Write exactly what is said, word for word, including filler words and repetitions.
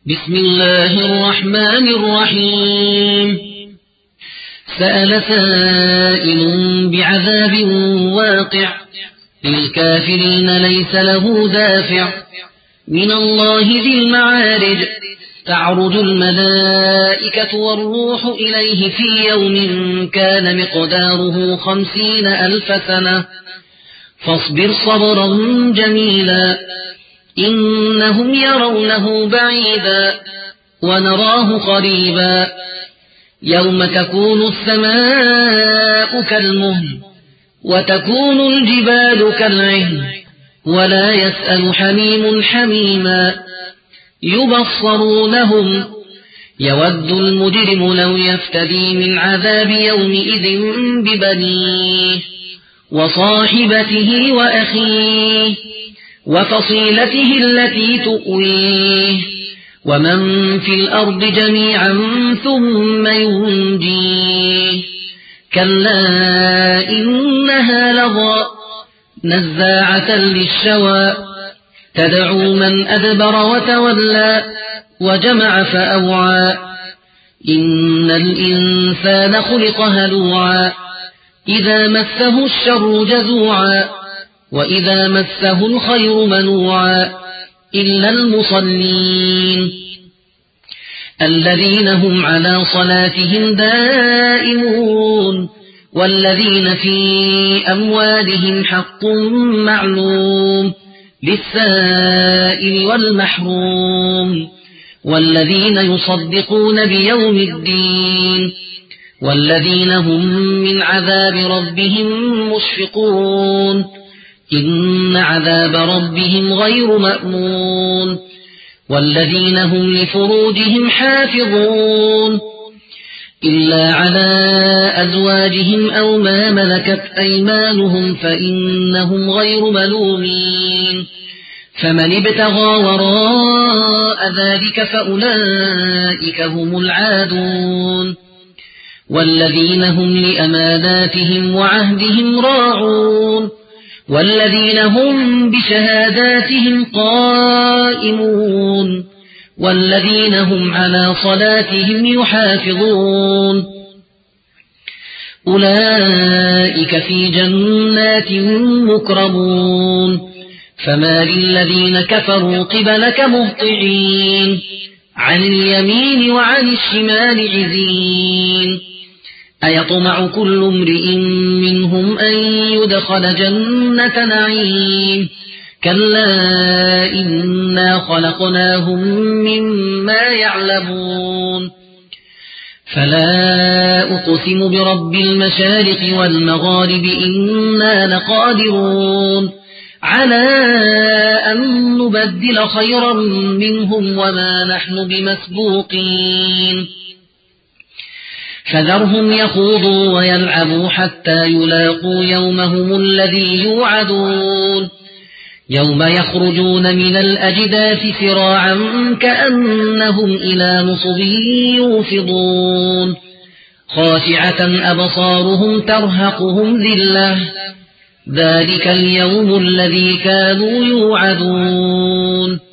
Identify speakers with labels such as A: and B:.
A: بسم الله الرحمن الرحيم سأل سائل بعذاب واقع للكافرين ليس له دافع من الله ذي المعارج تعرج الملائكة والروح إليه في يوم كان مقداره خمسين ألف سنة فاصبر صبرا جميلا إنهم يرونه بعيدا ونراه قريبا يوم تكون السماء كالمهل وتكون الجبال كالعهن ولا يسأل حميم حميما يبصرونهم يود المجرم لو يفتدي من عذاب يومئذ ببنيه وصاحبته وأخيه وفصيلته التي تؤويه ومن في الأرض جميعا ثم ينجيه كلا إنها لظى نزاعة للشوى تدعو من أدبر وتولى وجمع فأوعى إن الإنسان خلق هلوعا إذا مسه الشر جزوعا وإذا مسه الخير منوعا إلا المصلين الذين هم على صلاتهم دائمون والذين في أموالهم حق معلوم للسائل والمحروم والذين يصدقون بيوم الدين والذين هم من عذاب ربهم مشفقون إن عذاب ربهم غير مأمون والذين هم لفروجهم حافظون إلا على أزواجهم أو ما ملكت أيمانهم فإنهم غير ملومين فمن ابتغى وراء ذلك فأولئك هم العادون والذين هم لأماناتهم وعهدهم راعون والذين هم بشهاداتهم قائمون والذين هم على صلاتهم يحافظون أولئك في جنات مكرمون فما للذين كفروا قبلك مهطعين عن اليمين وعن الشمال عزين أيطمع كل امرئ منهم أن يدخل جنة نعيم كلا إنا خلقناهم مما يعلمون فلا أقسم برب المشارق والمغارب إنا لقادرون على أن نبدل خيرا منهم وما نحن بمسبوقين فذرهم يخوضوا ويلعبوا حتى يلاقوا يومهم الذي يوعدون يوم يخرجون من الأجداث سراعا كأنهم إلى نصب يوفضون خاشعة أبصارهم ترهقهم ذلة ذلك اليوم الذي كانوا يوعدون